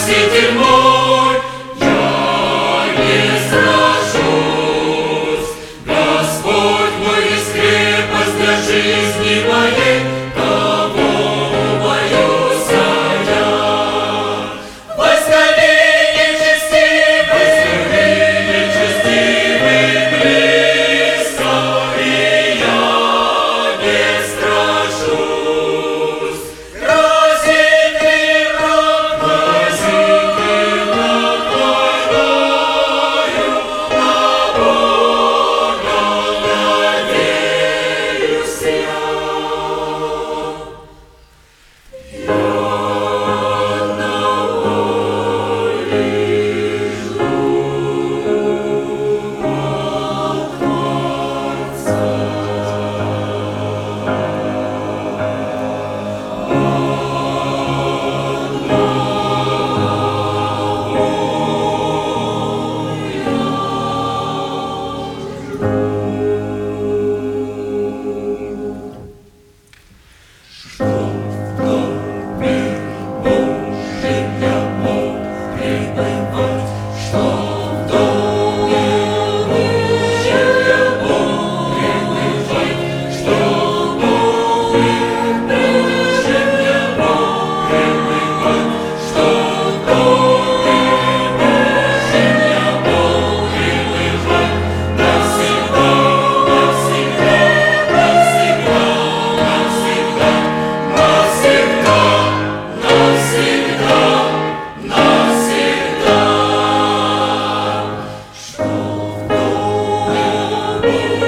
Спаситель мой, я не страшусь. Господь мой есть крепость для жизни моей, того боюсь я. Возгони нечестивый близко, и я не страшусь. Грозит ли враг войною, на Бога надеюсь я. Oh